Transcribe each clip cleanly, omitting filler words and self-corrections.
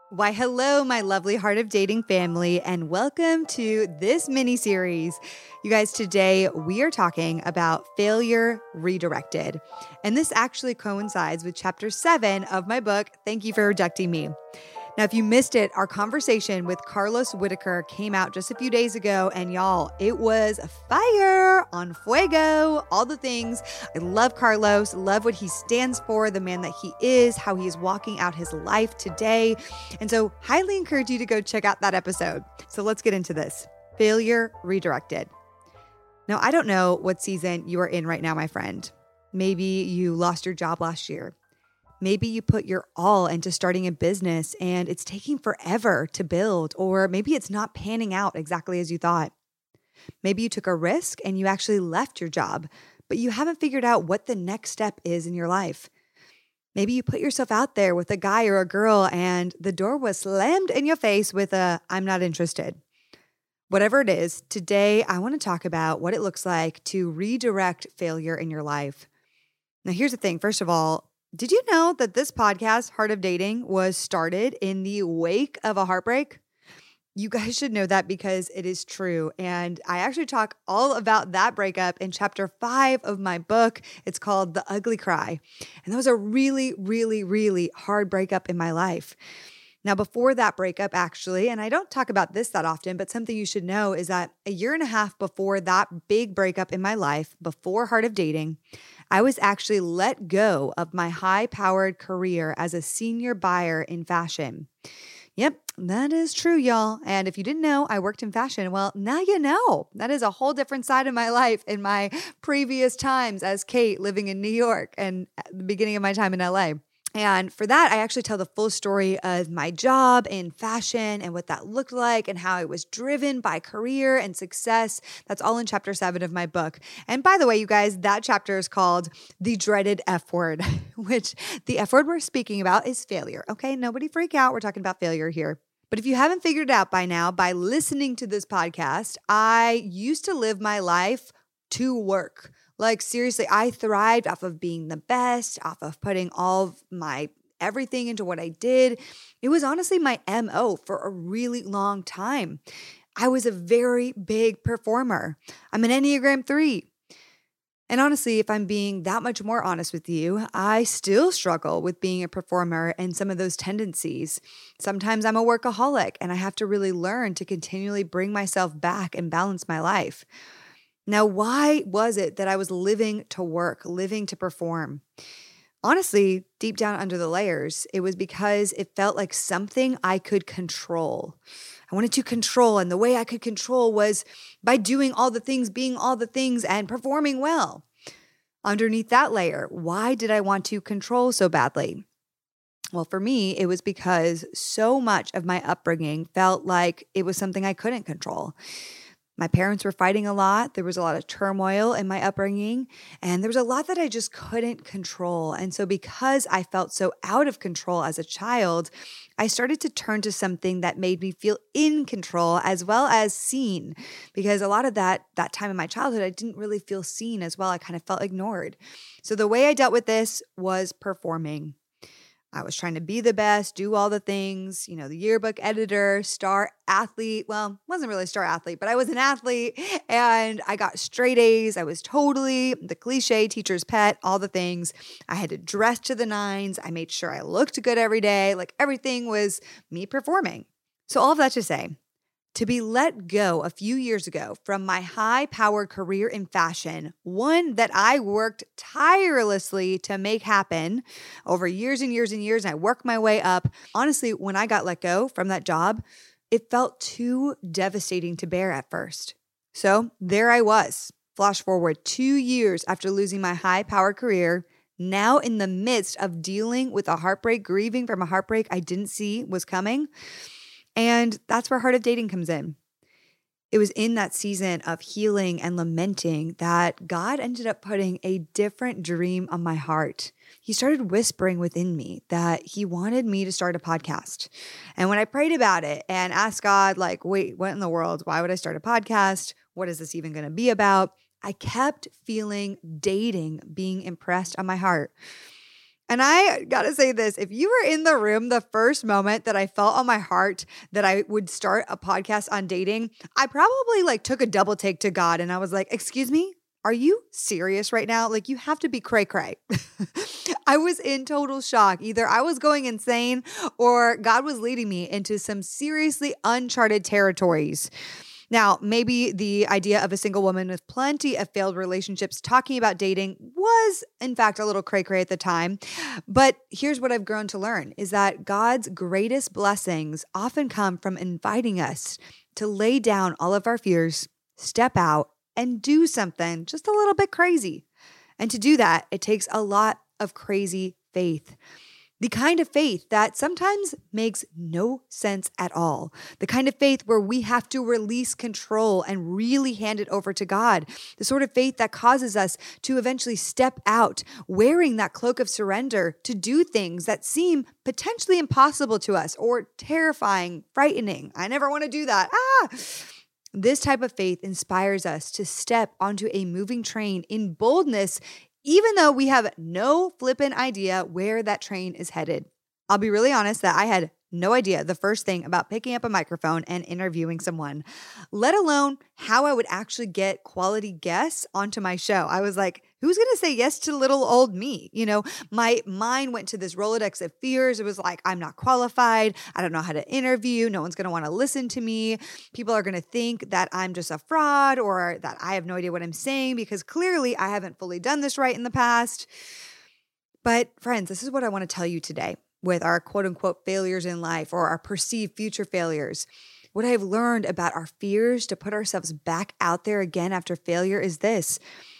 Why, hello, my lovely Heart of Dating family, and welcome to this mini series. You guys, today we are talking about failure redirected. And this actually coincides with chapter 7 of my book, Thank You for Rejecting Me. Now, if you missed it, our conversation with Carlos Whitaker came out just a few days ago, and y'all, it was fire, on fuego, all the things. I love Carlos, love what he stands for, the man that he is, how he is walking out his life today. And so highly encourage you to go check out that episode. So let's get into this. Failure redirected. Now, I don't know what season you are in right now, my friend. Maybe you lost your job last year. Maybe you put your all into starting a business and it's taking forever to build, or maybe it's not panning out exactly as you thought. Maybe you took a risk and you actually left your job, but you haven't figured out what the next step is in your life. Maybe you put yourself out there with a guy or a girl and the door was slammed in your face with a, "I'm not interested." Whatever it is, today I want to talk about what it looks like to redirect failure in your life. Now, here's the thing. First of all, did you know that this podcast, Heart of Dating, was started in the wake of a heartbreak? You guys should know that because it is true. And I actually talk all about that breakup in chapter 5 of my book. It's called The Ugly Cry. And that was a really, really, really hard breakup in my life. Now, before that breakup, actually, and I don't talk about this that often, but something you should know is that a year and a half before that big breakup in my life, before Heart of Dating, I was actually let go of my high-powered career as a senior buyer in fashion. Yep, that is true, y'all. And if you didn't know, I worked in fashion. Well, now you know. That is a whole different side of my life in my previous times as Kate living in New York and at the beginning of my time in LA. And for that, I actually tell the full story of my job in fashion and what that looked like and how I was driven by career and success. That's all in chapter 7 of my book. And by the way, you guys, that chapter is called The Dreaded F Word, which the F word we're speaking about is failure. Okay, nobody freak out. We're talking about failure here. But if you haven't figured it out by now, by listening to this podcast, I used to live my life to work. Like, seriously, I thrived off of being the best, off of putting all of my everything into what I did. It was honestly my MO for a really long time. I was a very big performer. I'm an Enneagram 3. And honestly, if I'm being that much more honest with you, I still struggle with being a performer and some of those tendencies. Sometimes I'm a workaholic and I have to really learn to continually bring myself back and balance my life. Now, why was it that I was living to work, living to perform? Honestly, deep down under the layers, it was because it felt like something I could control. I wanted to control, and the way I could control was by doing all the things, being all the things, and performing well. Underneath that layer, why did I want to control so badly? Well, for me, it was because so much of my upbringing felt like it was something I couldn't control. My parents were fighting a lot. There was a lot of turmoil in my upbringing, and there was a lot that I just couldn't control. And so because I felt so out of control as a child, I started to turn to something that made me feel in control as well as seen. Because a lot of that time in my childhood, I didn't really feel seen as well. I kind of felt ignored. So the way I dealt with this was performing. I was trying to be the best, do all the things, the yearbook editor, star athlete. Well, wasn't really a star athlete, but I was an athlete and I got straight A's. I was totally the cliche teacher's pet, all the things. I had to dress to the nines. I made sure I looked good every day. Like everything was me performing. So all of that to say, to be let go a few years ago from my high-powered career in fashion, one that I worked tirelessly to make happen over years and years and years, and I worked my way up. Honestly, when I got let go from that job, it felt too devastating to bear at first. So there I was, flash forward 2 years after losing my high-powered career, now in the midst of dealing with a heartbreak, grieving from a heartbreak I didn't see was coming. And that's where Heart of Dating comes in. It was in that season of healing and lamenting that God ended up putting a different dream on my heart. He started whispering within me that he wanted me to start a podcast. And when I prayed about it and asked God, wait, what in the world? Why would I start a podcast? What is this even going to be about? I kept feeling dating being impressed on my heart. And I gotta say this, if you were in the room the first moment that I felt on my heart that I would start a podcast on dating, I probably took a double take to God and I was like, excuse me, are you serious right now? You have to be cray cray. I was in total shock. Either I was going insane or God was leading me into some seriously uncharted territories. Now, maybe the idea of a single woman with plenty of failed relationships talking about dating was, in fact, a little cray-cray at the time. But here's what I've grown to learn is that God's greatest blessings often come from inviting us to lay down all of our fears, step out, and do something just a little bit crazy. And to do that, it takes a lot of crazy faith. The kind of faith that sometimes makes no sense at all. The kind of faith where we have to release control and really hand it over to God. The sort of faith that causes us to eventually step out, wearing that cloak of surrender to do things that seem potentially impossible to us or terrifying, frightening. I never want to do that. This type of faith inspires us to step onto a moving train in boldness, even though we have no flippin' idea where that train is headed. I'll be really honest that I had no idea the first thing about picking up a microphone and interviewing someone, let alone how I would actually get quality guests onto my show. I was like, who's going to say yes to little old me? My mind went to this Rolodex of fears. It was like, I'm not qualified. I don't know how to interview. No one's going to want to listen to me. People are going to think that I'm just a fraud or that I have no idea what I'm saying because clearly I haven't fully done this right in the past. But friends, this is what I want to tell you today with our quote unquote failures in life or our perceived future failures. What I've learned about our fears to put ourselves back out there again after failure is this.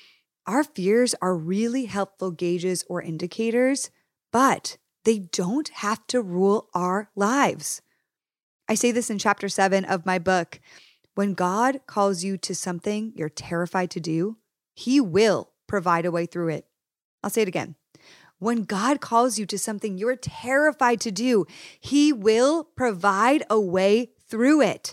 Our fears are really helpful gauges or indicators, but they don't have to rule our lives. I say this in chapter 7 of my book. When God calls you to something you're terrified to do, He will provide a way through it. I'll say it again. When God calls you to something you're terrified to do, He will provide a way through it.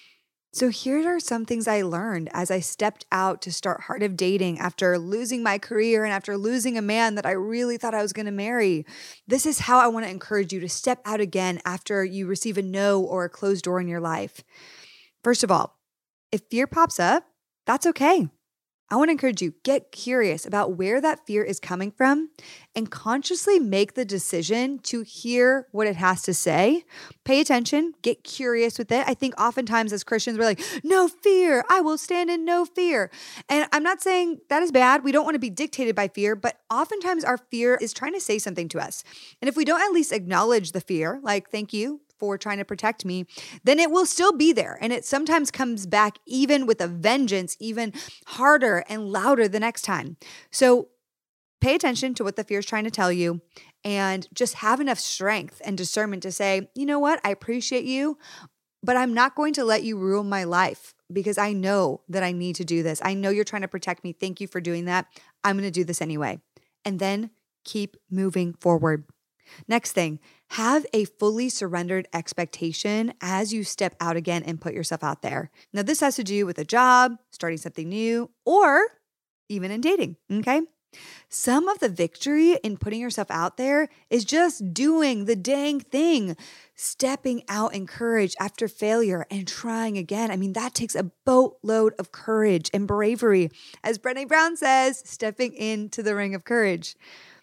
So here are some things I learned as I stepped out to start Heart of Dating after losing my career and after losing a man that I really thought I was going to marry. This is how I want to encourage you to step out again after you receive a no or a closed door in your life. First of all, if fear pops up, that's okay. I want to encourage you, get curious about where that fear is coming from and consciously make the decision to hear what it has to say. Pay attention, get curious with it. I think oftentimes as Christians, we're like, no fear, I will stand in no fear. And I'm not saying that is bad. We don't want to be dictated by fear, but oftentimes our fear is trying to say something to us. And if we don't at least acknowledge the fear, like, thank you for trying to protect me, then it will still be there. And it sometimes comes back even with a vengeance, even harder and louder the next time. So pay attention to what the fear is trying to tell you and just have enough strength and discernment to say, you know what, I appreciate you, but I'm not going to let you rule my life because I know that I need to do this. I know you're trying to protect me. Thank you for doing that. I'm going to do this anyway. And then keep moving forward. Next thing, have a fully surrendered expectation as you step out again and put yourself out there. Now, this has to do with a job, starting something new, or even in dating, okay? Some of the victory in putting yourself out there is just doing the dang thing, stepping out in courage after failure and trying again. I mean, that takes a boatload of courage and bravery. As Brené Brown says, stepping into the ring of courage.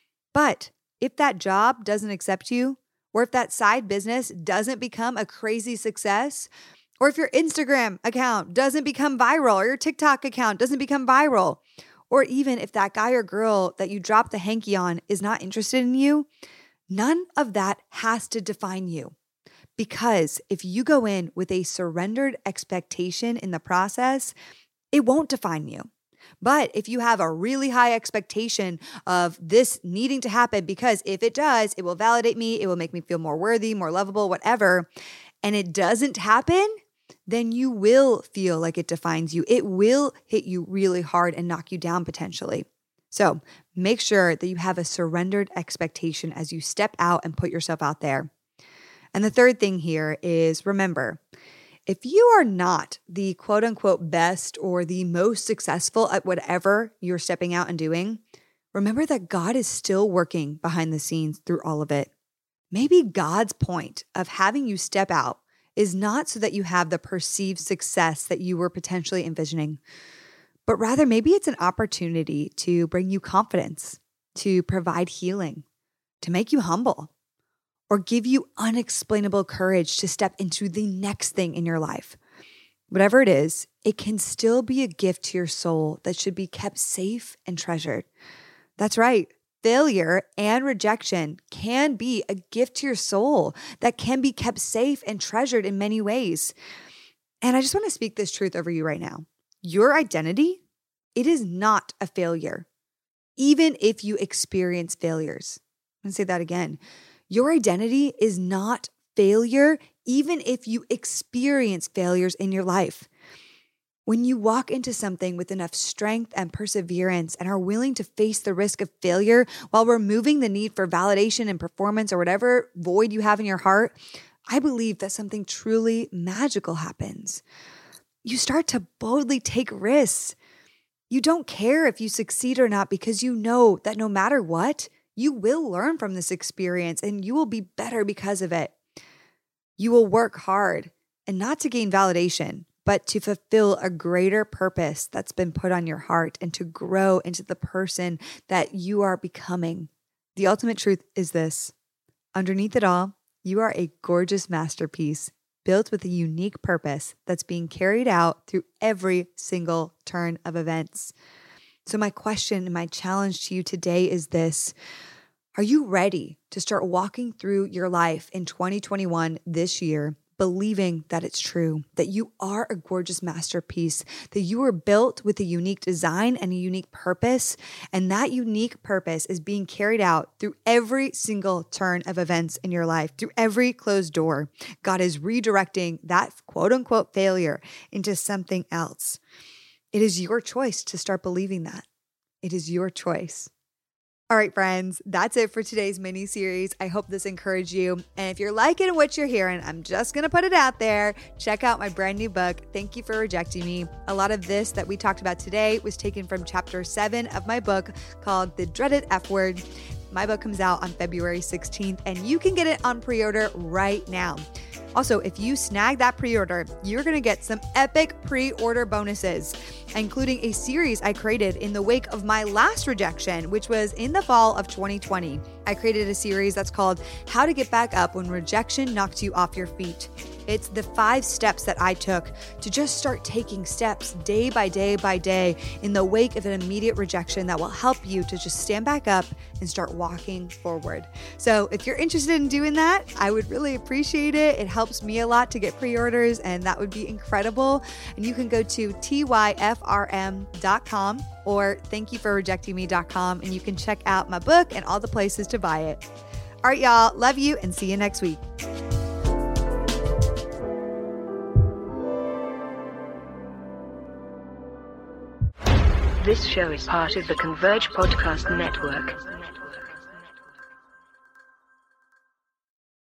But if that job doesn't accept you, or if that side business doesn't become a crazy success, or if your Instagram account doesn't become viral, or your TikTok account doesn't become viral, or even if that guy or girl that you dropped the hanky on is not interested in you, none of that has to define you. Because if you go in with a surrendered expectation in the process, it won't define you. But if you have a really high expectation of this needing to happen, because if it does, it will validate me, it will make me feel more worthy, more lovable, whatever, and it doesn't happen, then you will feel like it defines you. It will hit you really hard and knock you down potentially. So make sure that you have a surrendered expectation as you step out and put yourself out there. And the third thing here is remember, if you are not the quote unquote best or the most successful at whatever you're stepping out and doing, remember that God is still working behind the scenes through all of it. Maybe God's point of having you step out is not so that you have the perceived success that you were potentially envisioning, but rather maybe it's an opportunity to bring you confidence, to provide healing, to make you humble, or give you unexplainable courage to step into the next thing in your life. Whatever it is, it can still be a gift to your soul that should be kept safe and treasured. That's right. Failure and rejection can be a gift to your soul that can be kept safe and treasured in many ways. And I just want to speak this truth over you right now. Your identity, it is not a failure, even if you experience failures. I'm going to say that again. Your identity is not failure, even if you experience failures in your life. When you walk into something with enough strength and perseverance and are willing to face the risk of failure while removing the need for validation and performance or whatever void you have in your heart, I believe that something truly magical happens. You start to boldly take risks. You don't care if you succeed or not because you know that no matter what, you will learn from this experience and you will be better because of it. You will work hard and not to gain validation, but to fulfill a greater purpose that's been put on your heart and to grow into the person that you are becoming. The ultimate truth is this: underneath it all, you are a gorgeous masterpiece built with a unique purpose that's being carried out through every single turn of events. So my question and my challenge to you today is this: are you ready to start walking through your life in 2021 this year, believing that it's true, that you are a gorgeous masterpiece, that you were built with a unique design and a unique purpose, and that unique purpose is being carried out through every single turn of events in your life, through every closed door? God is redirecting that quote unquote failure into something else. It is your choice to start believing that. It is your choice. All right, friends, that's it for today's mini series. I hope this encouraged you. And if you're liking what you're hearing, I'm just going to put it out there. Check out my brand new book, Thank You for Rejecting Me. A lot of this that we talked about today was taken from chapter 7 of my book called The Dreaded F Word. My book comes out on February 16th, and you can get it on pre-order right now. Also, if you snag that pre-order, you're going to get some epic pre-order bonuses, including a series I created in the wake of my last rejection, which was in the fall of 2020. I created a series that's called How to Get Back Up When Rejection Knocked You Off Your Feet. It's the 5 steps that I took to just start taking steps day by day by day in the wake of an immediate rejection that will help you to just stand back up and start walking forward. So if you're interested in doing that, I would really appreciate it. It helps me a lot to get pre-orders, and that would be incredible. And you can go to tyfrm.com or thankyouforrejectingme.com, and you can check out my book and all the places to buy it. All right, y'all. Love you and see you next week. This show is part of the Converge Podcast Network.